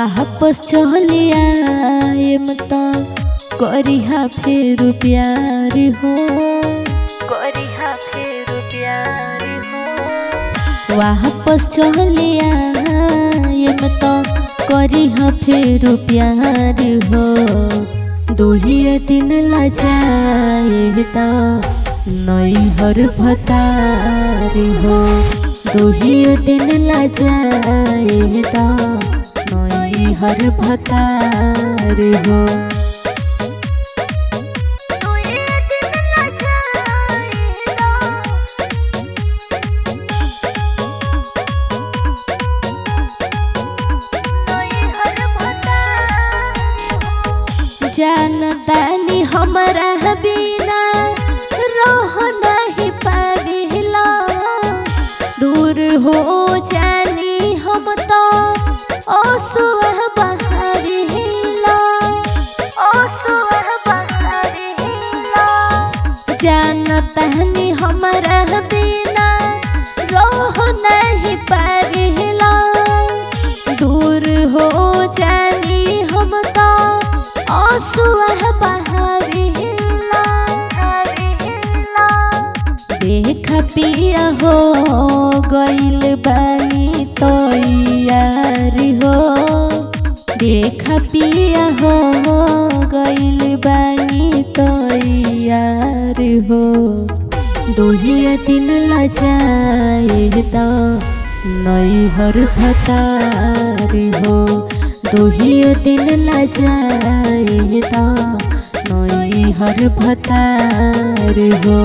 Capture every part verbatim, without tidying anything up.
वापस चलिया एम तो करिहा फिर प्यार हो करिहा फिर प्यार हो वापस चलिया एम तो करिहा फिर प्यार हो दुहिया दिन लजाए तो नैहर भतार हो दुहिया दिन लजाए तो नैहर भतार हो जानतानी हमारा बिना रह नहीं पाविला दूर हो जानी हम तो असुह बहारिला असुह बहारिला जानतानी हमारा बिना रह नहीं पाविला दूर हो जानी हम तो असुह बहारिला देख पिया हो गइल बानी तो यार हो देख पिया हो गइल बानी तो यार हो दुहिया दिन लजाए तो नैहर भतार हो दुहिया दिन लजाए तो नैहर भतार हो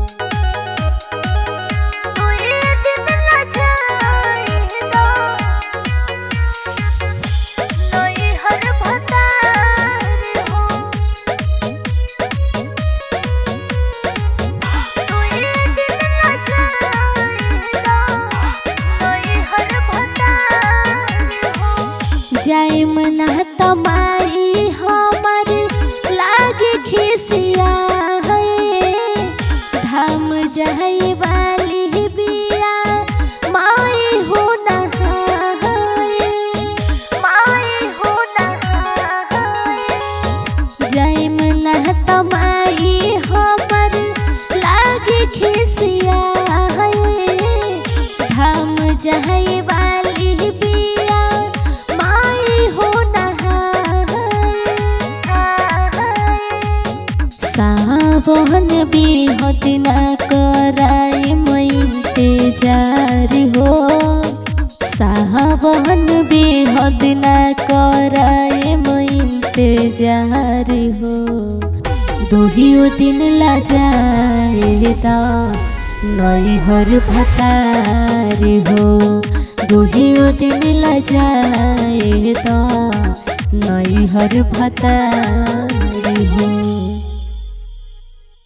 जाए मना तमाई हमार लागे खिसिया है धाम जाए वाली बिया माई हो नहाए माई हो नहाए जाए मना तमाई हमार लागे खिसिया है धाम जाए वाली बिया सावन बिहत ना कराए मैते जार हो सावन बिहत ना कराए मैते जार हो दुहियो दिन लजाए तो नैहर भतार हो दुहियो दिन लजाए तो नैहर भतार हो।